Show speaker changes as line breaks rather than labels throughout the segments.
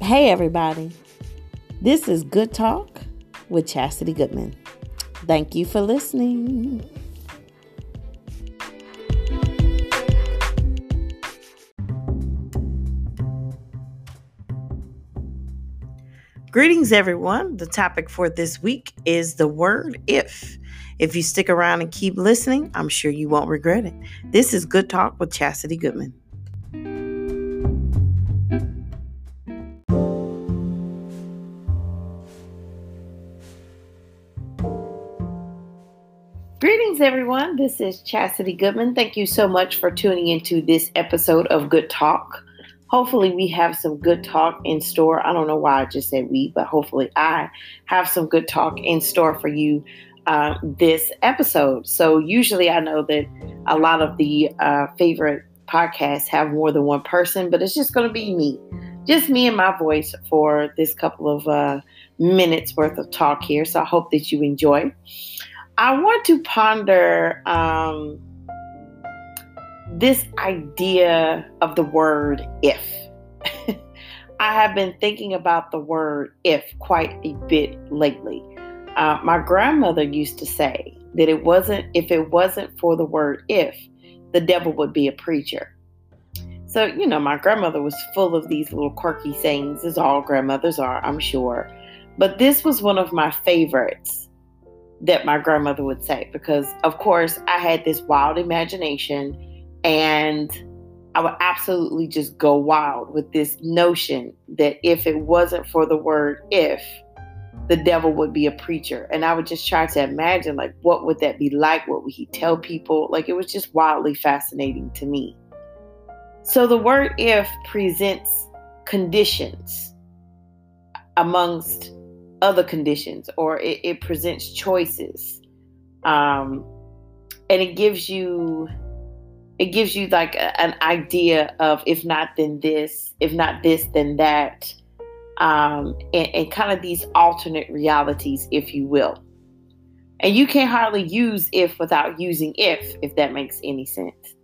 Hey, everybody. This is Good Talk with Chastity Goodman. Thank you for listening. Greetings, everyone. The topic for this week is the word if. If you stick around and keep listening, I'm sure you won't regret it. This is Good Talk with Chastity Goodman. Greetings, everyone. This is Chastity Goodman. Thank you so much for tuning into this episode of Good Talk. Hopefully, we have some good talk in store. I don't know why I just said we, but hopefully I have some good talk in store for you this episode. So usually I know that a lot of the favorite podcasts have more than one person, but it's just going to be me. Just me and my voice for this couple of minutes worth of talk here. So I hope that you enjoy. I want to ponder this idea of the word if. I have been thinking about the word if quite a bit lately. My grandmother used to say that if it wasn't for the word if, the devil would be a preacher. So, my grandmother was full of these little quirky sayings, as all grandmothers are, I'm sure. But this was one of my favorites that my grandmother would say, because of course I had this wild imagination and I would absolutely just go wild with this notion that if it wasn't for the word if, the devil would be a preacher. And I would just try to imagine, like, what would that be like? What would he tell people? Like, it was just wildly fascinating to me. So the word if presents conditions amongst other conditions, or it presents choices, and it gives you like an idea of if not then this, if not this then that, and kind of these alternate realities, if you will. And you can't hardly use if without using if that makes any sense.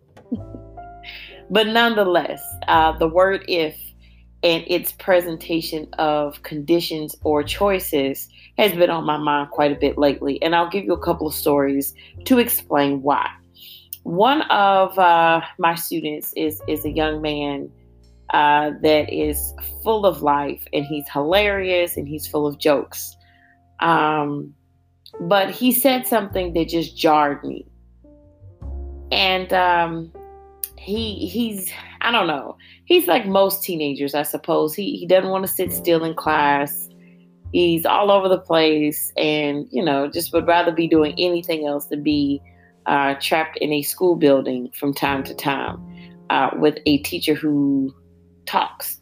But nonetheless, the word if and its presentation of conditions or choices has been on my mind quite a bit lately. And I'll give you a couple of stories to explain why. One of my students is a young man that is full of life, and he's hilarious and he's full of jokes. But he said something that just jarred me. And he's I don't know. He's like most teenagers, I suppose. He doesn't want to sit still in class. He's all over the place and, just would rather be doing anything else than be trapped in a school building from time to time with a teacher who talks.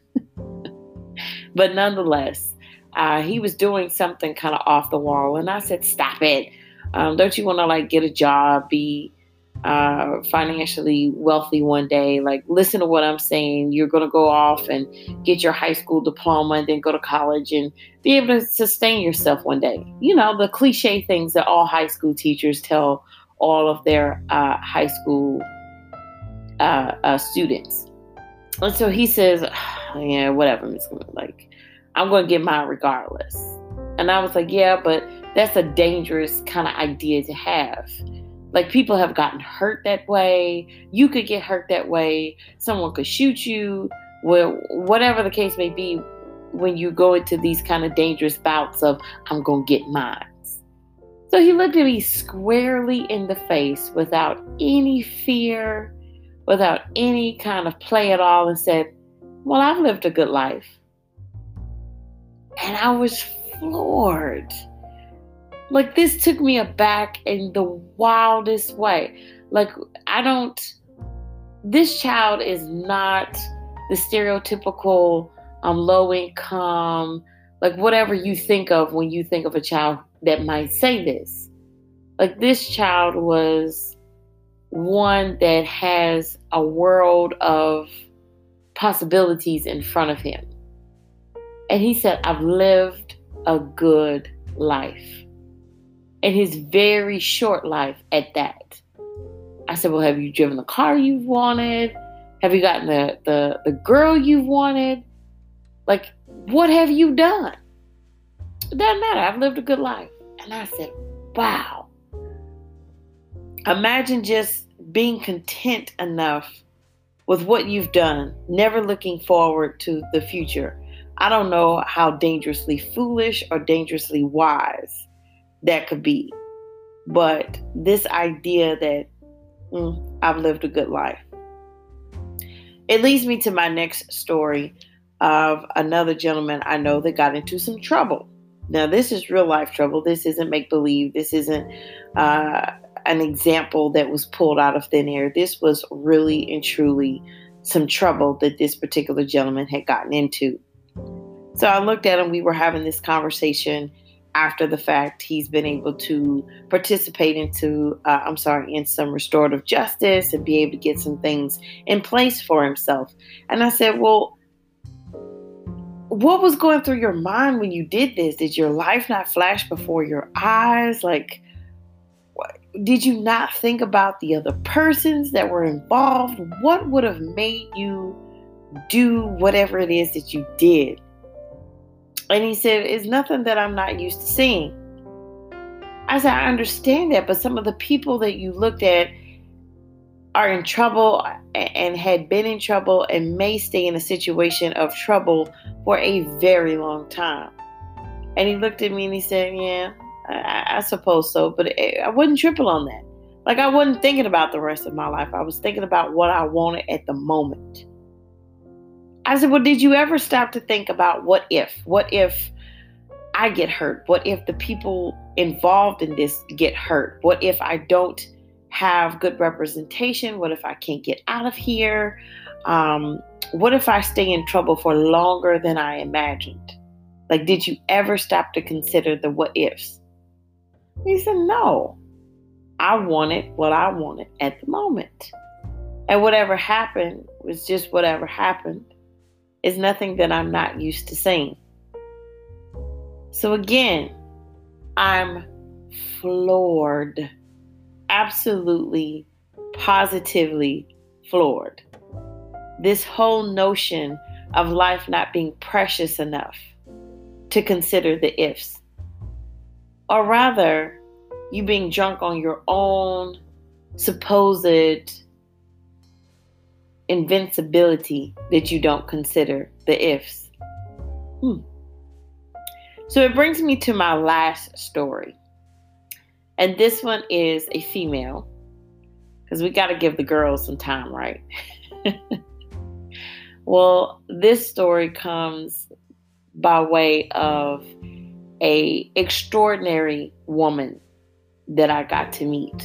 But nonetheless, he was doing something kind of off the wall. And I said, stop it. Don't you want to get a job, be financially wealthy one day? Like, listen to what I'm saying. You're going to go off and get your high school diploma and then go to college and be able to sustain yourself one day. The cliche things that all high school teachers tell all of their high school students. And so he says, yeah, whatever, Miss Goodman, I'm going to get mine regardless. And I was like, yeah, but that's a dangerous kind of idea to have. People have gotten hurt that way. You could get hurt that way. Someone could shoot you. Well, whatever the case may be, when you go into these kind of dangerous bouts of, I'm going to get mine. So he looked at me squarely in the face without any fear, without any kind of play at all, and said, well, I've lived a good life. And I was floored. This took me aback in the wildest way. This child is not the stereotypical low income, whatever you think of when you think of a child that might say this. This child was one that has a world of possibilities in front of him. And he said, I've lived a good life. And his very short life at that. I said, well, have you driven the car you've wanted? Have you gotten the girl you've wanted? Like, what have you done? It doesn't matter. I've lived a good life. And I said, wow. Imagine just being content enough with what you've done, never looking forward to the future. I don't know how dangerously foolish or dangerously wise that could be. But this idea that I've lived a good life. It leads me to my next story of another gentleman I know that got into some trouble. Now, this is real life trouble. This isn't make-believe. This isn't an example that was pulled out of thin air. This was really and truly some trouble that this particular gentleman had gotten into. So I looked at him. We were having this conversation after the fact. He's been able to participate in some restorative justice and be able to get some things in place for himself. And I said, well, what was going through your mind when you did this? Did your life not flash before your eyes? Like, did you not think about the other persons that were involved? What would have made you do whatever it is that you did? And he said, it's nothing that I'm not used to seeing. I said, I understand that, but some of the people that you looked at are in trouble and had been in trouble and may stay in a situation of trouble for a very long time. And he looked at me and he said, yeah, I suppose so, but I wasn't tripping on that. Like, I wasn't thinking about the rest of my life. I was thinking about what I wanted at the moment. I said, well, did you ever stop to think about what if? What if I get hurt? What if the people involved in this get hurt? What if I don't have good representation? What if I can't get out of here? What if I stay in trouble for longer than I imagined? Like, did you ever stop to consider the what ifs? He said, no. I wanted what I wanted at the moment. And whatever happened was just whatever happened. It's nothing that I'm not used to seeing. So again, I'm floored. Absolutely, positively floored. This whole notion of life not being precious enough to consider the ifs. Or rather, you being drunk on your own supposed invincibility that you don't consider the ifs. So it brings me to my last story. And this one is a female, because we got to give the girls some time, right? Well, this story comes by way of a extraordinary woman that I got to meet.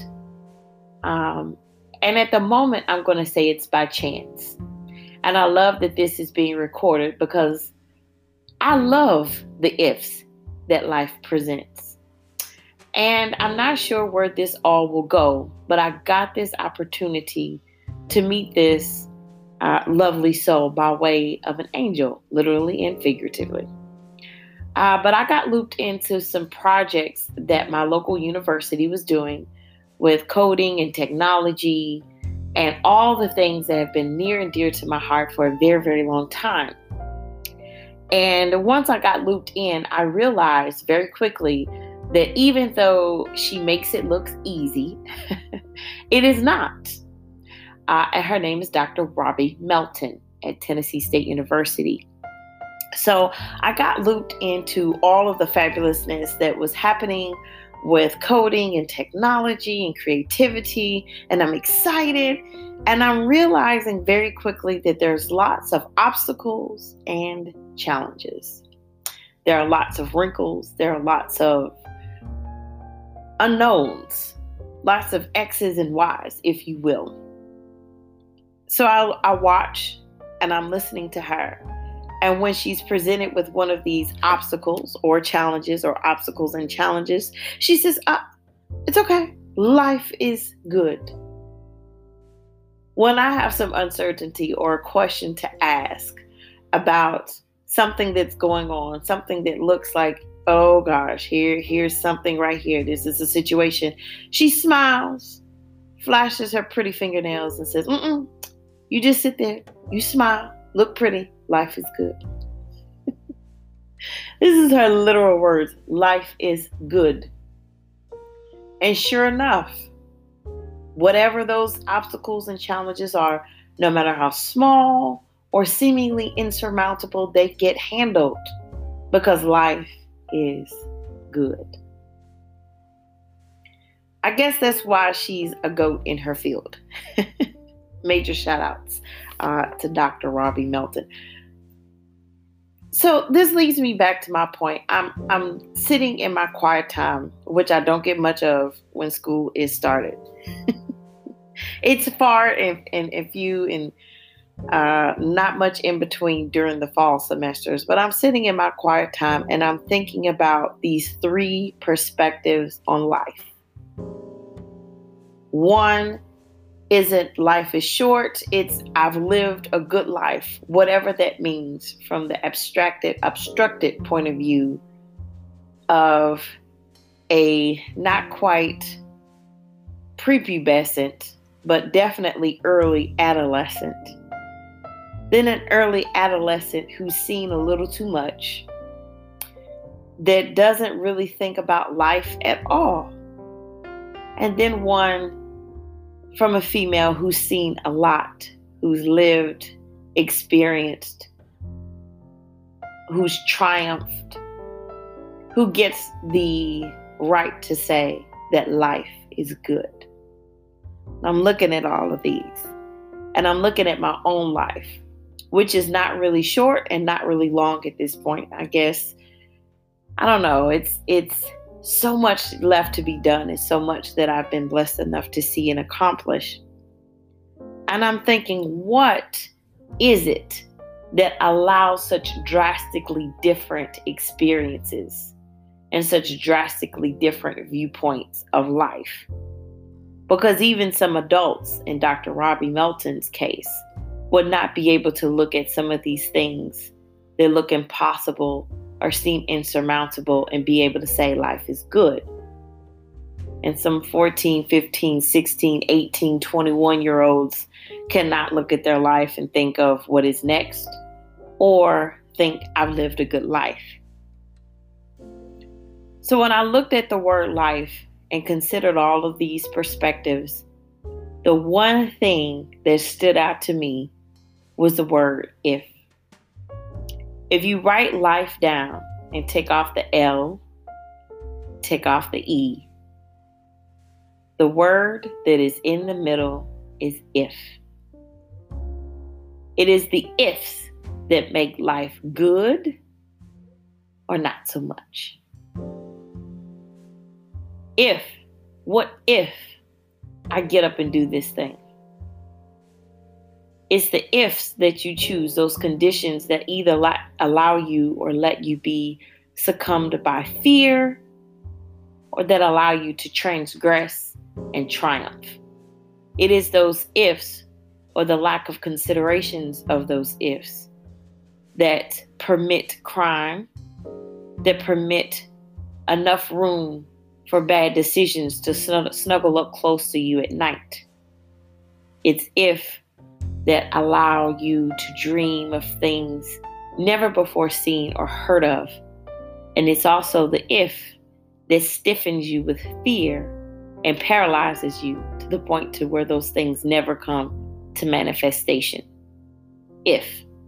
And at the moment, I'm going to say it's by chance. And I love that this is being recorded because I love the ifs that life presents. And I'm not sure where this all will go, but I got this opportunity to meet this lovely soul by way of an angel, literally and figuratively. But I got looped into some projects that my local university was doing with coding and technology and all the things that have been near and dear to my heart for a very, very long time. And once I got looped in, I realized very quickly that even though she makes it look easy, it is not. And her name is Dr. Robbie Melton at Tennessee State University. So I got looped into all of the fabulousness that was happening with coding and technology and creativity, and I'm excited. And I'm realizing very quickly that there's lots of obstacles and challenges. There are lots of wrinkles. There are lots of unknowns, lots of X's and Y's, if you will. So I watch and I'm listening to her. And when she's presented with one of these obstacles or challenges or obstacles and challenges, she says, it's okay. Life is good. When I have some uncertainty or a question to ask about something that's going on, something that looks like, oh gosh, here's something right here. This is a situation. She smiles, flashes her pretty fingernails and says, you just sit there, you smile, look pretty, life is good. This is her literal words. Life is good. And sure enough, whatever those obstacles and challenges are, no matter how small or seemingly insurmountable, they get handled because life is good. I guess that's why she's a GOAT in her field. Major shout outs to Dr. Robbie Melton. So this leads me back to my point. I'm sitting in my quiet time, which I don't get much of when school is started. It's far and few and not much in between during the fall semesters, but I'm sitting in my quiet time and I'm thinking about these three perspectives on life. One isn't life is short, it's I've lived a good life, whatever that means from the obstructed point of view of a not quite prepubescent, but definitely early adolescent. Then an early adolescent who's seen a little too much, that doesn't really think about life at all. And then one from a female who's seen a lot, who's lived, experienced, who's triumphed, who gets the right to say that life is good. I'm looking at all of these, and I'm looking at my own life, which is not really short and not really long at this point. I guess, I don't know, it's so much left to be done. It's so much that I've been blessed enough to see and accomplish. And I'm thinking, what is it that allows such drastically different experiences and such drastically different viewpoints of life? Because even some adults, in Dr. Robbie Melton's case, would not be able to look at some of these things that look impossible or seem insurmountable and be able to say life is good. And some 14, 15, 16, 18, 21-year-olds cannot look at their life and think of what is next or think I've lived a good life. So when I looked at the word life and considered all of these perspectives, the one thing that stood out to me was the word if. If you write life down and take off the L, take off the E, the word that is in the middle is if. It is the ifs that make life good or not so much. What if I get up and do this thing? It's the ifs that you choose, those conditions that either allow you or let you be succumbed by fear, or that allow you to transgress and triumph. It is those ifs or the lack of considerations of those ifs that permit crime, that permit enough room for bad decisions to snuggle up close to you at night. It's if that allow you to dream of things never before seen or heard of. And it's also the if that stiffens you with fear and paralyzes you to the point to where those things never come to manifestation. If.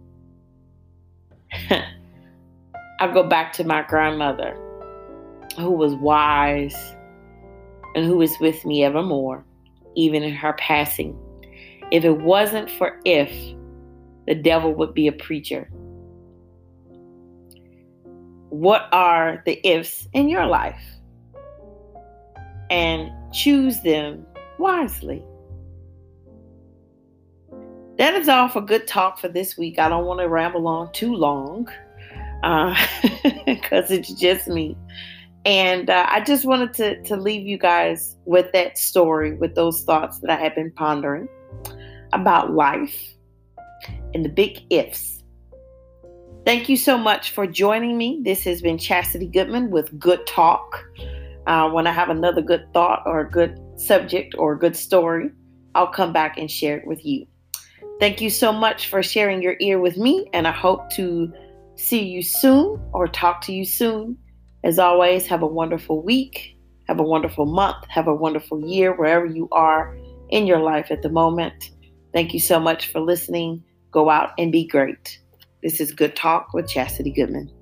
I go back to my grandmother, who was wise and who is with me evermore, even in her passing. If it wasn't for if, the devil would be a preacher. What are the ifs in your life? And choose them wisely. That is all for good talk for this week. I don't want to ramble on too long because it's just me. And I just wanted to leave you guys with that story, with those thoughts that I have been pondering about life and the big ifs. Thank you so much for joining me. This has been Chastity Goodman with Good Talk. When I have another good thought or a good subject or a good story, I'll come back and share it with you. Thank you so much for sharing your ear with me, and I hope to see you soon or talk to you soon. As always, have a wonderful week. Have a wonderful month. Have a wonderful year wherever you are in your life at the moment. Thank you so much for listening. Go out and be great. This is Good Talk with Chastity Goodman.